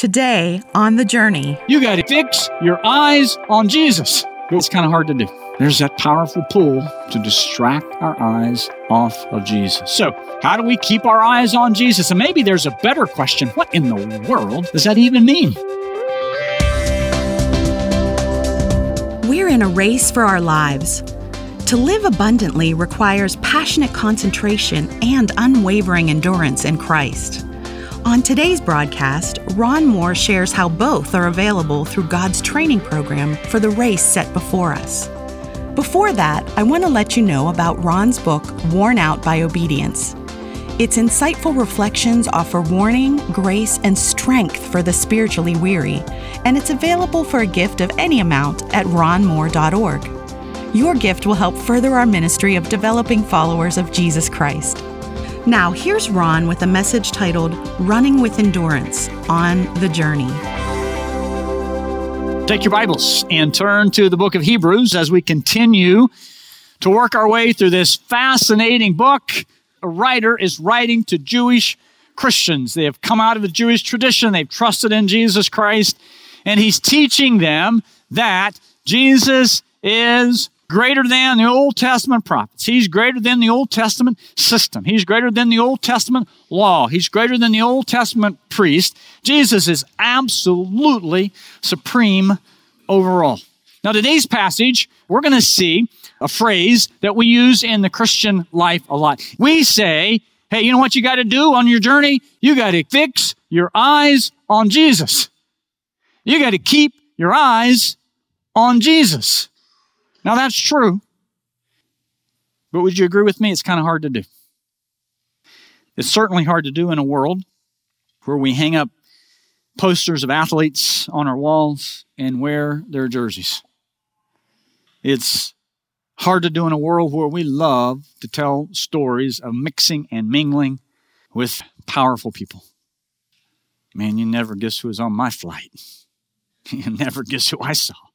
Today on The Journey. You got to fix your eyes on Jesus. It's kind of hard to do. There's that powerful pull to distract our eyes off of Jesus. So, how do we keep our eyes on Jesus? And maybe there's a better question. What in the world does that even mean? We're in a race for our lives. To live abundantly requires passionate concentration and unwavering endurance in Christ. On today's broadcast, Ron Moore shares how both are available through God's training program for the race set before us. Before that, I want to let you know about Ron's book, Worn Out by Obedience. Its insightful reflections offer warning, grace, and strength for the spiritually weary, and it's available for a gift of any amount at ronmoore.org. Your gift will help further our ministry of developing followers of Jesus Christ. Now, here's Ron with a message titled, Running with Endurance on the Journey. Take your Bibles and turn to the book of Hebrews as we continue to work our way through this fascinating book. A writer is writing to Jewish Christians. They have come out of the Jewish tradition. They've trusted in Jesus Christ. And he's teaching them that Jesus is greater than the Old Testament prophets. He's greater than the Old Testament system. He's greater than the Old Testament law. He's greater than the Old Testament priest. Jesus is absolutely supreme over all. Now, today's passage, we're going to see a phrase that we use in the Christian life a lot. We say, hey, you know what you got to do on your journey? You got to fix your eyes on Jesus. You got to keep your eyes on Jesus. Now, that's true, but would you agree with me? It's kind of hard to do. It's certainly hard to do in a world where we hang up posters of athletes on our walls and wear their jerseys. It's hard to do in a world where we love to tell stories of mixing and mingling with powerful people. Man, you never guess who was on my flight. You never guess who I saw.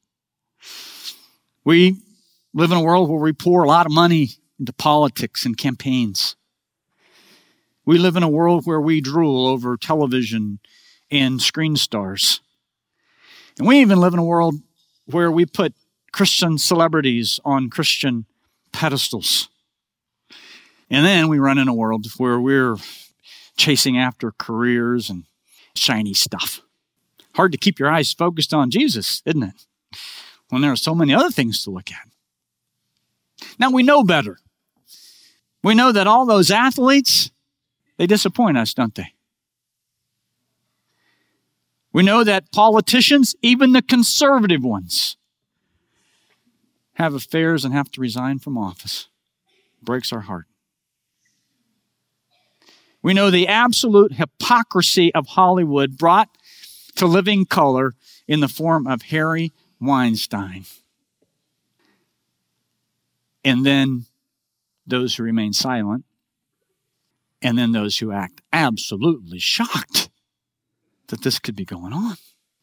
We live in a world where we pour a lot of money into politics and campaigns. We live in a world where we drool over television and screen stars. And we even live in a world where we put Christian celebrities on Christian pedestals. And then we run in a world where we're chasing after careers and shiny stuff. Hard to keep your eyes focused on Jesus, isn't it? When there are so many other things to look at. Now, we know better. We know that all those athletes, they disappoint us, don't they? We know that politicians, even the conservative ones, have affairs and have to resign from office. Breaks our heart. We know the absolute hypocrisy of Hollywood brought to living color in the form of Harry Weinstein. And then those who remain silent, and then those who act absolutely shocked that this could be going on.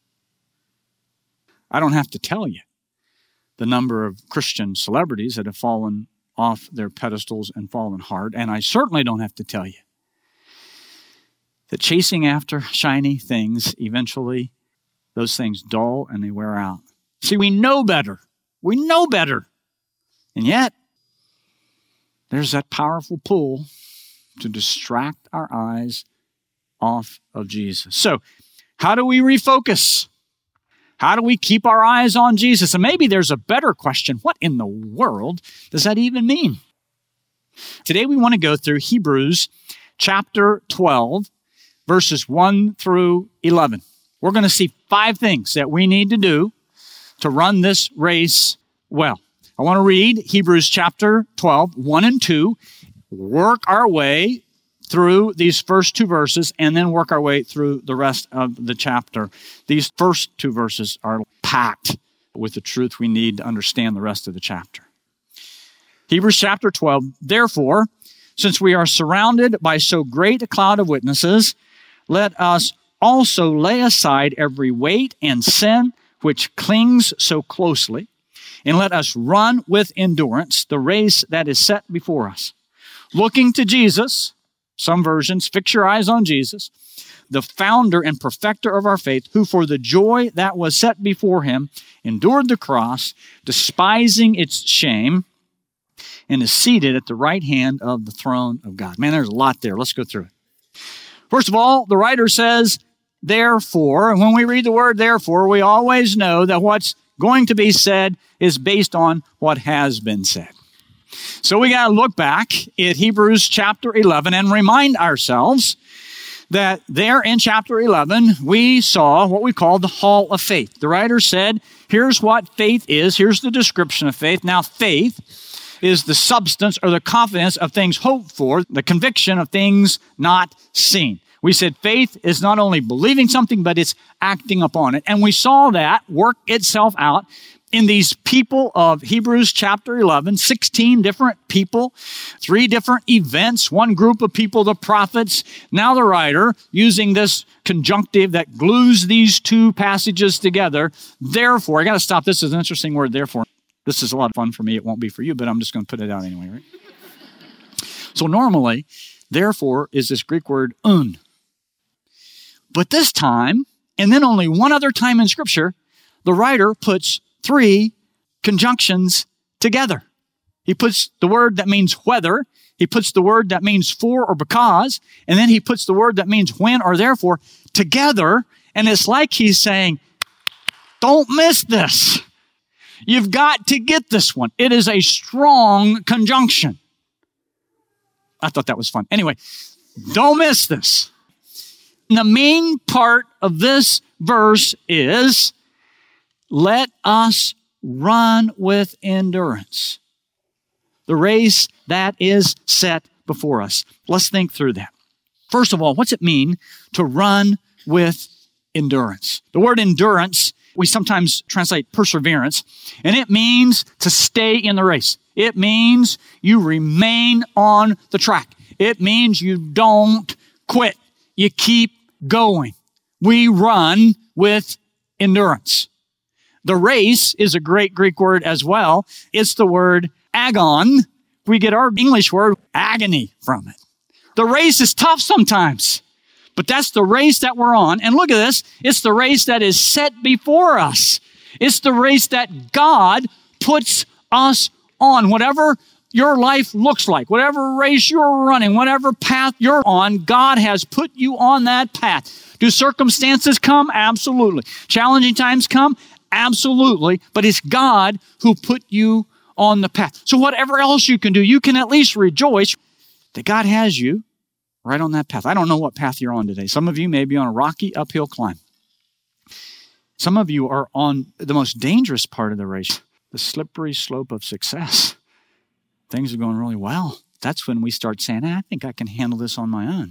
I don't have to tell you the number of Christian celebrities that have fallen off their pedestals and fallen hard, and I certainly don't have to tell you that chasing after shiny things, eventually those things dull and they wear out. See, we know better. We know better. And yet, there's that powerful pull to distract our eyes off of Jesus. So, how do we refocus? How do we keep our eyes on Jesus? And maybe there's a better question. What in the world does that even mean? Today we want to go through Hebrews chapter 12, verses 1 through 11. We're going to see 5 things that we need to do to run this race well. I want to read Hebrews chapter 12, 1 and 2, work our way through these first 2 verses, and then work our way through the rest of the chapter. These first 2 verses are packed with the truth we need to understand the rest of the chapter. Hebrews chapter 12, therefore, since we are surrounded by so great a cloud of witnesses, let us also lay aside every weight and sin which clings so closely, and let us run with endurance the race that is set before us, looking to Jesus, some versions, fix your eyes on Jesus, the founder and perfecter of our faith, who for the joy that was set before him endured the cross, despising its shame, and is seated at the right hand of the throne of God. Man, there's a lot there. Let's go through it. First of all, the writer says, therefore, and when we read the word therefore, we always know that what's going to be said is based on what has been said. So we got to look back at Hebrews chapter 11 and remind ourselves that there in chapter 11, we saw what we call the hall of faith. The writer said, here's what faith is. Here's the description of faith. Now, faith is the substance or the confidence of things hoped for, the conviction of things not seen. We said faith is not only believing something, but it's acting upon it. And we saw that work itself out in these people of Hebrews chapter 11, 16 different people, 3 different events, one group of people, the prophets. Now the writer, using this conjunctive that glues these 2 passages together, therefore, I got to stop. This is an interesting word, therefore. This is a lot of fun for me. It won't be for you, but I'm just going to put it out anyway, right? So normally, therefore is this Greek word un. But this time, and then only one other time in Scripture, the writer puts 3 conjunctions together. He puts the word that means whether, he puts the word that means for or because, and then he puts the word that means when or therefore together, and it's like he's saying, don't miss this. You've got to get this one. It is a strong conjunction. I thought that was fun. Anyway, don't miss this. The main part of this verse is, let us run with endurance the race that is set before us. Let's think through that. First of all, what's it mean to run with endurance? The word endurance, we sometimes translate perseverance, and it means to stay in the race. It means you remain on the track. It means you don't quit. You keep going. We run with endurance. The race is a great Greek word as well. It's the word agon. We get our English word agony from it. The race is tough sometimes, but that's the race that we're on. And look at this. It's the race that is set before us. It's the race that God puts us on. Whatever your life looks like, whatever race you're running, whatever path you're on, God has put you on that path. Do circumstances come? Absolutely. Challenging times come? Absolutely. But it's God who put you on the path. So whatever else you can do, you can at least rejoice that God has you right on that path. I don't know what path you're on today. Some of you may be on a rocky uphill climb. Some of you are on the most dangerous part of the race, the slippery slope of success. Things are going really well. That's when we start saying, I think I can handle this on my own.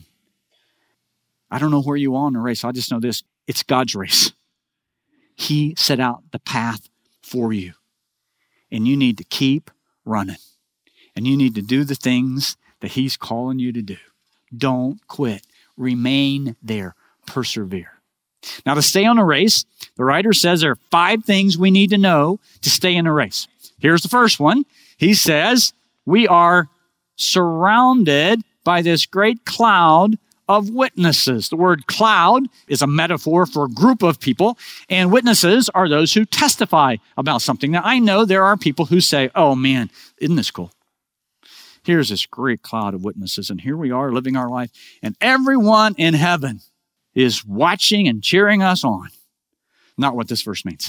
I don't know where you are in the race. I just know this. It's God's race. He set out the path for you. And you need to keep running. And you need to do the things that He's calling you to do. Don't quit. Remain there. Persevere. Now, to stay on a race, the writer says there are 5 things we need to know to stay in a race. Here's the first one. He says, we are surrounded by this great cloud of witnesses. The word cloud is a metaphor for a group of people, and witnesses are those who testify about something. Now, I know there are people who say, oh man, isn't this cool? Here's this great cloud of witnesses, and here we are living our life, and everyone in heaven is watching and cheering us on. Not what this verse means.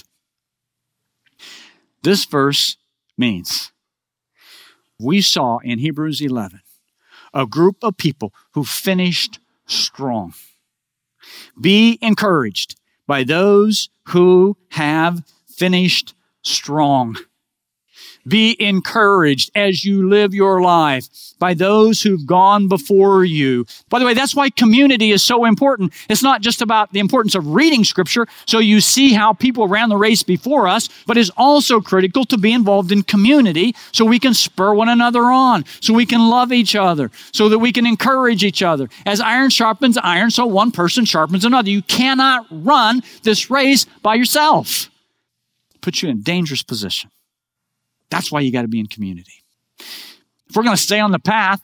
This verse means we saw in Hebrews 11 a group of people who finished strong. Be encouraged by those who have finished strong. Be encouraged as you live your life by those who've gone before you. By the way, that's why community is so important. It's not just about the importance of reading Scripture so you see how people ran the race before us, but it's also critical to be involved in community so we can spur one another on, so we can love each other, so that we can encourage each other. As iron sharpens iron, so one person sharpens another. You cannot run this race by yourself. It puts you in a dangerous position. That's why you got to be in community. If we're going to stay on the path,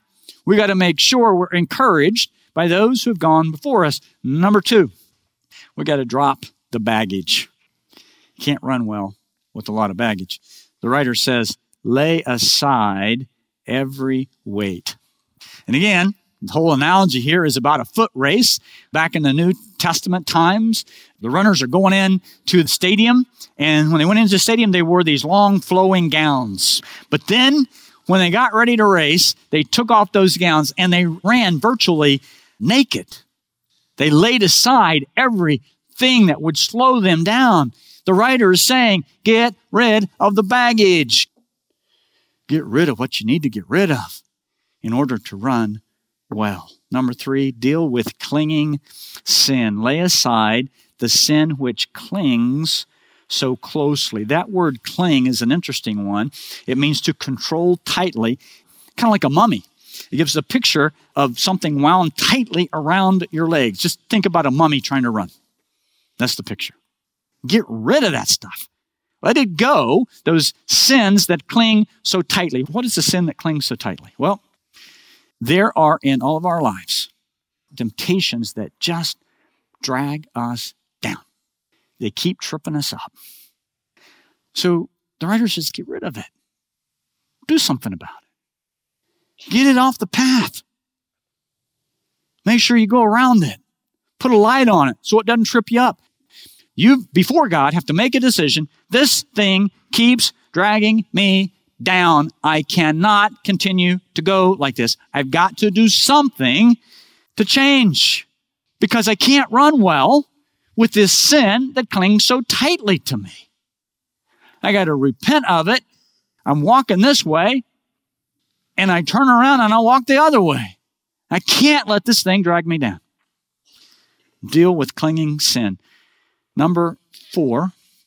We got to make sure we're encouraged by those who have gone before us. Number 2, we got to drop the baggage. You can't run well with a lot of baggage. The writer says, lay aside every weight. And again, the whole analogy here is about a foot race. Back in the New Testament times, the runners are going in to the stadium, and when they went into the stadium, they wore these long flowing gowns. But then, when they got ready to race, they took off those gowns and they ran virtually naked. They laid aside everything that would slow them down. The writer is saying, get rid of the baggage. Get rid of what you need to get rid of in order to run well. Number 3, deal with clinging sin. Lay aside the sin which clings so closely. That word cling is an interesting one. It means to control tightly, kind of like a mummy. It gives a picture of something wound tightly around your legs. Just think about a mummy trying to run. That's the picture. Get rid of that stuff. Let it go, those sins that cling so tightly. What is the sin that clings so tightly? Well, there are in all of our lives temptations that just drag us down. They keep tripping us up. So the writer says, get rid of it. Do something about it. Get it off the path. Make sure you go around it. Put a light on it so it doesn't trip you up. You, before God, have to make a decision. This thing keeps dragging me down. I cannot continue to go like this. I've got to do something to change because I can't run well with this sin that clings so tightly to me. I got to repent of it. I'm walking this way and I turn around and I walk the other way. I can't let this thing drag me down. Deal with clinging sin. Number 4,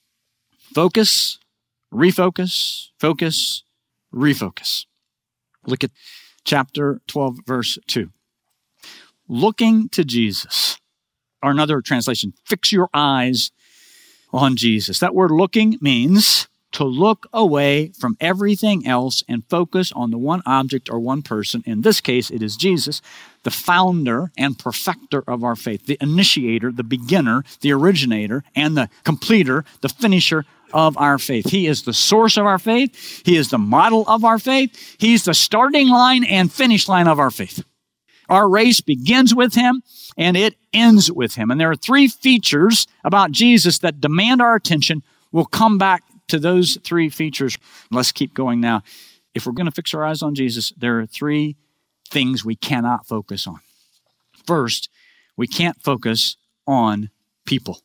focus, refocus, focus, refocus. Look at chapter 12, verse 2. Looking to Jesus. Or another translation, fix your eyes on Jesus. That word looking means to look away from everything else and focus on the one object or one person. In this case, it is Jesus, the founder and perfecter of our faith, the initiator, the beginner, the originator, and the completer, the finisher of our faith. He is the source of our faith. He is the model of our faith. He's the starting line and finish line of our faith. Our race begins with him and it ends with him. And there are 3 features about Jesus that demand our attention. We'll come back to those 3 features. Let's keep going now. If we're going to fix our eyes on Jesus, there are 3 things we cannot focus on. First, we can't focus on people.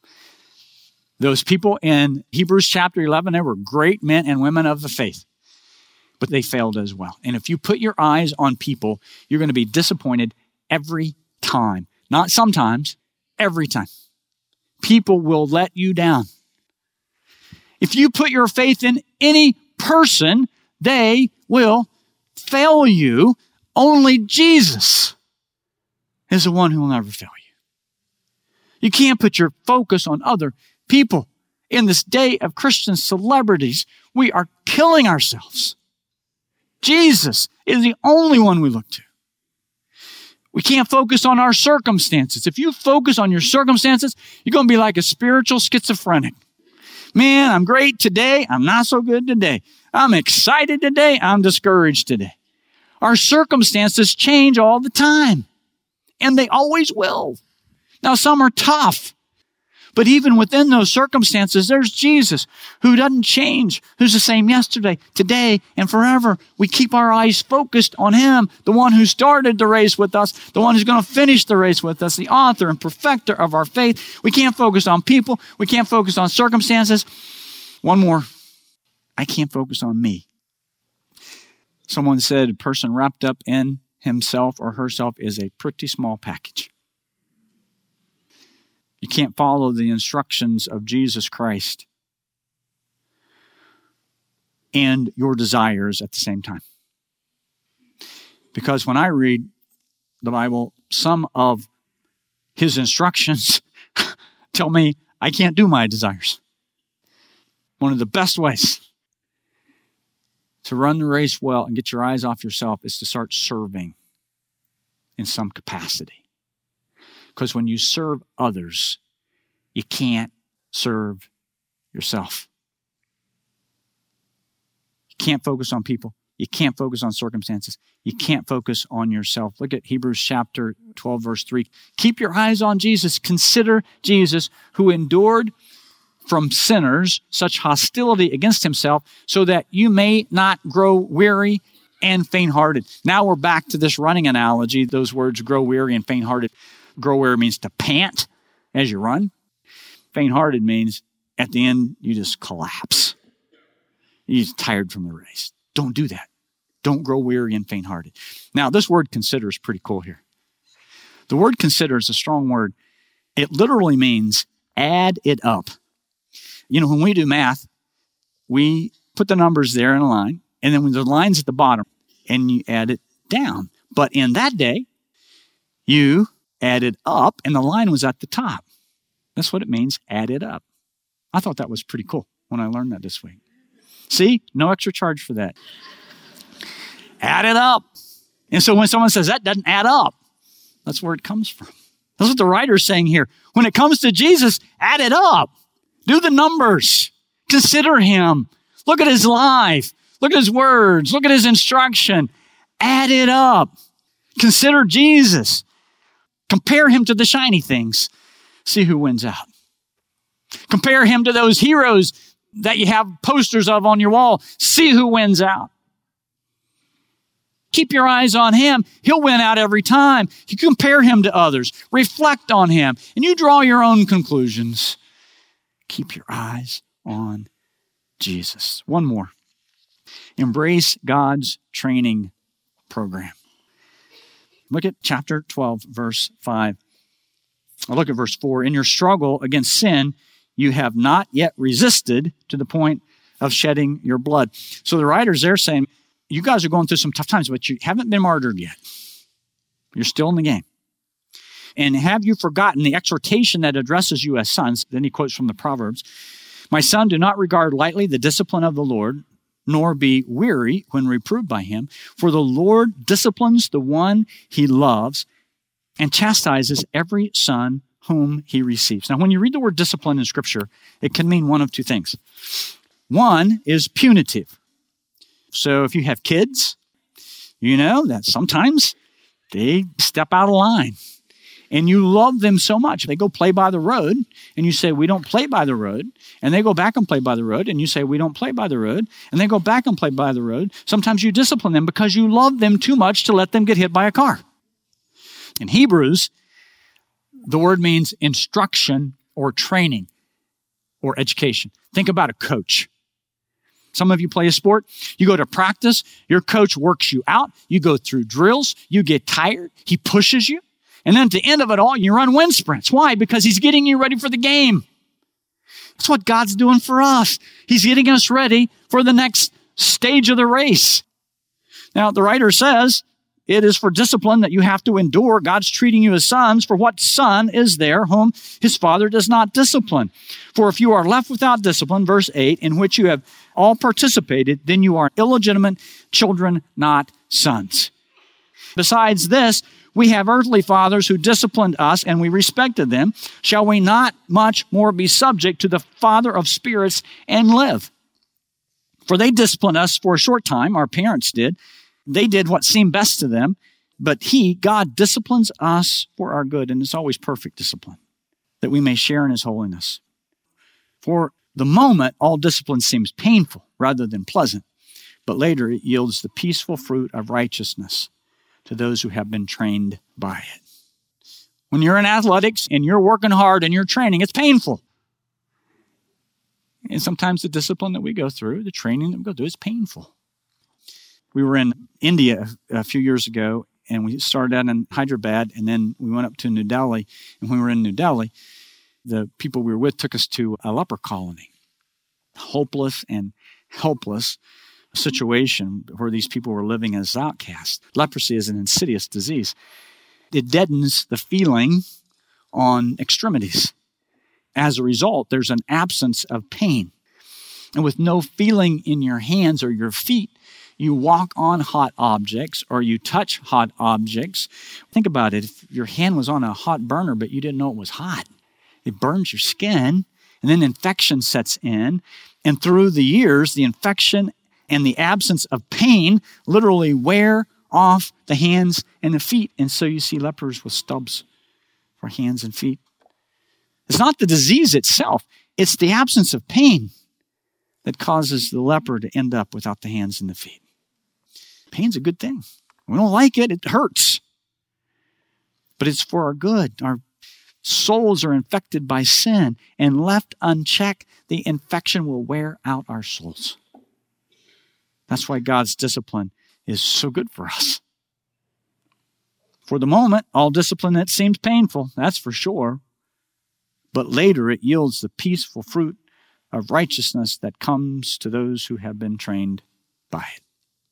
Those people in Hebrews chapter 11, they were great men and women of the faith, but they failed as well. And if you put your eyes on people, you're going to be disappointed every time. Not sometimes, every time. People will let you down. If you put your faith in any person, they will fail you. Only Jesus is the one who will never fail you. You can't put your focus on other people. In this day of Christian celebrities, we are killing ourselves. Jesus is the only one we look to. We can't focus on our circumstances. If you focus on your circumstances, you're going to be like a spiritual schizophrenic. Man, I'm great today. I'm not so good today. I'm excited today. I'm discouraged today. Our circumstances change all the time, and they always will. Now, some are tough, but even within those circumstances, there's Jesus who doesn't change, who's the same yesterday, today, and forever. We keep our eyes focused on him, the one who started the race with us, the one who's going to finish the race with us, the author and perfecter of our faith. We can't focus on people. We can't focus on circumstances. One more. I can't focus on me. Someone said a person wrapped up in himself or herself is a pretty small package. You can't follow the instructions of Jesus Christ and your desires at the same time. Because when I read the Bible, some of his instructions tell me I can't do my desires. One of the best ways to run the race well and get your eyes off yourself is to start serving in some capacity. Because when you serve others, you can't serve yourself. You can't focus on people. You can't focus on circumstances. You can't focus on yourself. Look at Hebrews chapter 12, verse 3. Keep your eyes on Jesus. Consider Jesus, who endured from sinners such hostility against himself, so that you may not grow weary and faint-hearted. Now we're back to this running analogy. Those words, grow weary and faint-hearted. Grow weary means to pant as you run. Faint-hearted means at the end, you just collapse. You're just tired from the race. Don't do that. Don't grow weary and faint-hearted. Now, this word consider is pretty cool here. The word consider is a strong word. It literally means add it up. You know, when we do math, we put the numbers there in a line, and then when the line's at the bottom, and you add it down. But in that day, you added up, and the line was at the top. That's what it means, add it up. I thought that was pretty cool when I learned that this week. See, no extra charge for that. Add it up. And so when someone says that doesn't add up, that's where it comes from. That's what the writer's saying here. When it comes to Jesus, add it up. Do the numbers. Consider him. Look at his life. Look at his words. Look at his instruction. Add it up. Consider Jesus. Compare him to the shiny things. See who wins out. Compare him to those heroes that you have posters of on your wall. See who wins out. Keep your eyes on him. He'll win out every time. You compare him to others. Reflect on him. And you draw your own conclusions. Keep your eyes on Jesus. One more. Embrace God's training program. Look at chapter 12, verse 5. I'll look at verse 4. In your struggle against sin, you have not yet resisted to the point of shedding your blood. So the writer's there saying, you guys are going through some tough times, but you haven't been martyred yet. You're still in the game. And have you forgotten the exhortation that addresses you as sons? Then he quotes from the Proverbs. My son, do not regard lightly the discipline of the Lord, nor be weary when reproved by him. For the Lord disciplines the one he loves and chastises every son whom he receives. Now, when you read the word discipline in Scripture, it can mean one of two things. One is punitive. So if you have kids, you know that sometimes they step out of line. And you love them so much. They go play by the road, and you say, we don't play by the road. And they go back and play by the road, and you say, we don't play by the road. And they go back and play by the road. Sometimes you discipline them because you love them too much to let them get hit by a car. In Hebrews, the word means instruction or training or education. Think about a coach. Some of you play a sport. You go to practice. Your coach works you out. You go through drills. You get tired. He pushes you. And then at the end of it all, you run wind sprints. Why? Because he's getting you ready for the game. That's what God's doing for us. He's getting us ready for the next stage of the race. Now, the writer says, it is for discipline that you have to endure. God's treating you as sons. For what son is there whom his father does not discipline? For if you are left without discipline, verse 8, in which you have all participated, then you are illegitimate children, not sons. Besides this, we have earthly fathers who disciplined us, and we respected them. Shall we not much more be subject to the Father of spirits and live? For they disciplined us for a short time, our parents did. They did what seemed best to them, but God, disciplines us for our good, and it's always perfect discipline, that we may share in his holiness. For the moment, all discipline seems painful rather than pleasant, but later it yields the peaceful fruit of righteousness to those who have been trained by it. When you're in athletics and you're working hard and you're training, it's painful. And sometimes the discipline that we go through, the training that we go through, is painful. We were in India a few years ago, and we started out in Hyderabad, and then we went up to New Delhi. And when we were in New Delhi, the people we were with took us to a leper colony. Hopeless and helpless situation where these people were living as outcasts. Leprosy is an insidious disease. It deadens the feeling on extremities. As a result, there's an absence of pain. And with no feeling in your hands or your feet, you walk on hot objects or you touch hot objects. Think about it. If your hand was on a hot burner, but you didn't know it was hot, it burns your skin, and then infection sets in. And through the years, the infection and the absence of pain literally wear off the hands and the feet. And so you see lepers with stubs for hands and feet. It's not the disease itself. It's the absence of pain that causes the leper to end up without the hands and the feet. Pain's a good thing. We don't like it. It hurts. But it's for our good. Our souls are infected by sin, and left unchecked, the infection will wear out our souls. That's why God's discipline is so good for us. For the moment, all discipline that seems painful, that's for sure. But later it yields the peaceful fruit of righteousness that comes to those who have been trained by it.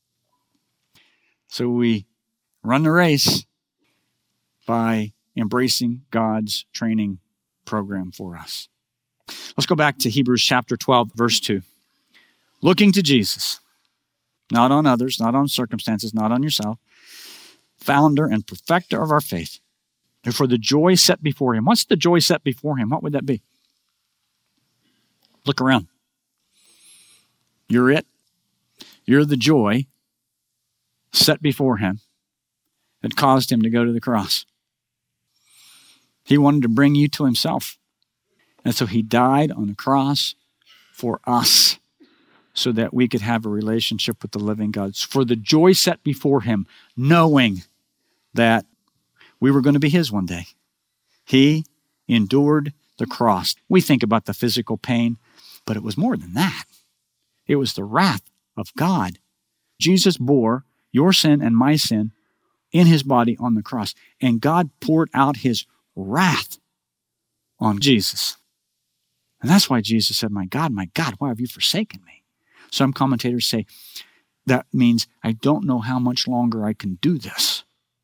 So we run the race by embracing God's training program for us. Let's go back to Hebrews chapter 12, verse 2. Looking to Jesus, not on others, not on circumstances, not on yourself, founder and perfecter of our faith, who for the joy set before him. What's the joy set before him? What would that be? Look around. You're it. You're the joy set before him that caused him to go to the cross. He wanted to bring you to himself. And so he died on the cross for us so that we could have a relationship with the living God. For the joy set before him, knowing that we were going to be his one day. He endured the cross. We think about the physical pain, but it was more than that. It was the wrath of God. Jesus bore your sin and my sin in his body on the cross. And God poured out his wrath on Jesus. And that's why Jesus said, my God, why have you forsaken me? Some commentators say that means I don't know how much longer I can do this.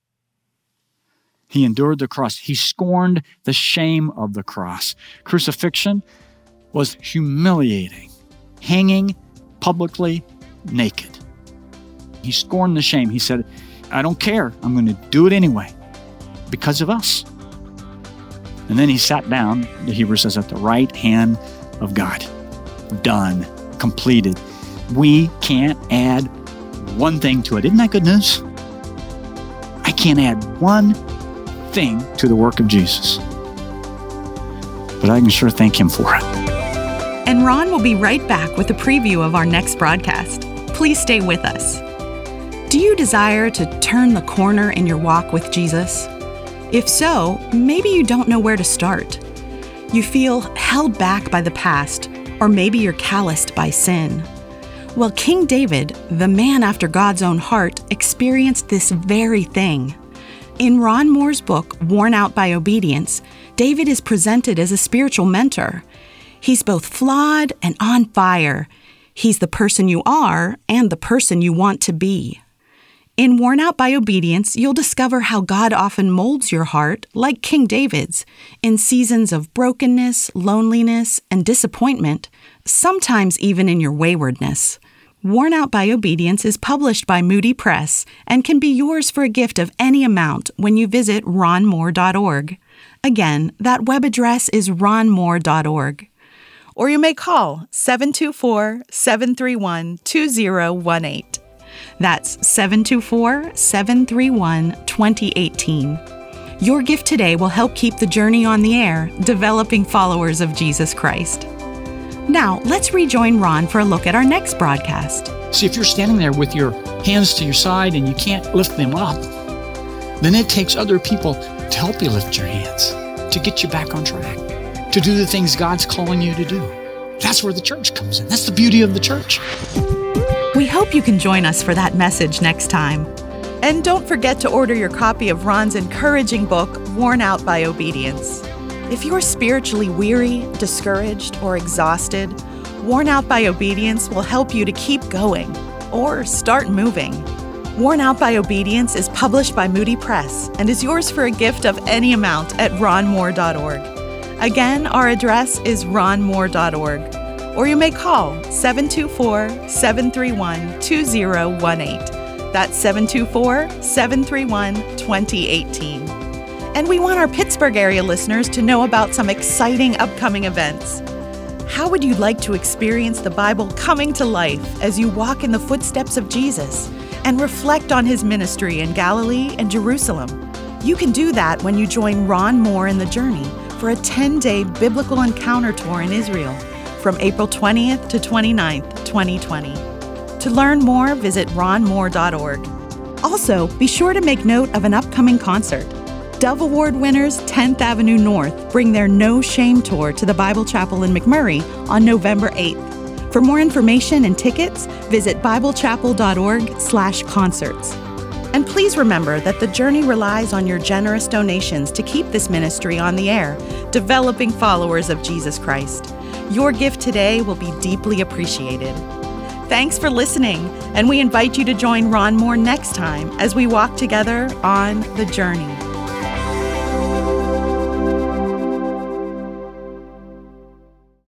He endured the cross. He scorned the shame of the cross. Crucifixion was humiliating, hanging publicly naked. He scorned the shame. He said, I don't care. I'm going to do it anyway because of us. And then he sat down, the Hebrew says, at the right hand of God. Done. Completed. We can't add one thing to it. Isn't that good news? I can't add one thing to the work of Jesus. But I can sure thank him for it. And Ron will be right back with a preview of our next broadcast. Please stay with us. Do you desire to turn the corner in your walk with Jesus? If so, maybe you don't know where to start. You feel held back by the past, or maybe you're calloused by sin. Well, King David, the man after God's own heart, experienced this very thing. In Ron Moore's book, Worn Out by Obedience, David is presented as a spiritual mentor. He's both flawed and on fire. He's the person you are and the person you want to be. In Worn Out by Obedience, you'll discover how God often molds your heart, like King David's, in seasons of brokenness, loneliness, and disappointment, sometimes even in your waywardness. Worn Out by Obedience is published by Moody Press and can be yours for a gift of any amount when you visit ronmoore.org. Again, that web address is ronmoore.org. Or you may call 724-731-2018. That's 724-731-2018. Your gift today will help keep the journey on the air, developing followers of Jesus Christ. Now, let's rejoin Ron for a look at our next broadcast. See, if you're standing there with your hands to your side and you can't lift them up, then it takes other people to help you lift your hands, to get you back on track, to do the things God's calling you to do. That's where the church comes in. That's the beauty of the church. We hope you can join us for that message next time. And don't forget to order your copy of Ron's encouraging book, Worn Out by Obedience. If you're spiritually weary, discouraged, or exhausted, Worn Out by Obedience will help you to keep going or start moving. Worn Out by Obedience is published by Moody Press and is yours for a gift of any amount at ronmoore.org. Again, our address is ronmoore.org. or you may call 724-731-2018. That's 724-731-2018. And we want our Pittsburgh area listeners to know about some exciting upcoming events. How would you like to experience the Bible coming to life as you walk in the footsteps of Jesus and reflect on his ministry in Galilee and Jerusalem? You can do that when you join Ron Moore in the Journey for a 10-day biblical encounter tour in Israel from April 20th to 29th, 2020. To learn more, visit ronmoore.org. Also, be sure to make note of an upcoming concert. Dove Award winners 10th Avenue North bring their No Shame Tour to the Bible Chapel in McMurray on November 8th. For more information and tickets, visit biblechapel.org/concerts. And please remember that the Journey relies on your generous donations to keep this ministry on the air, developing followers of Jesus Christ. Your gift today will be deeply appreciated. Thanks for listening, and we invite you to join Ron Moore next time as we walk together on the Journey.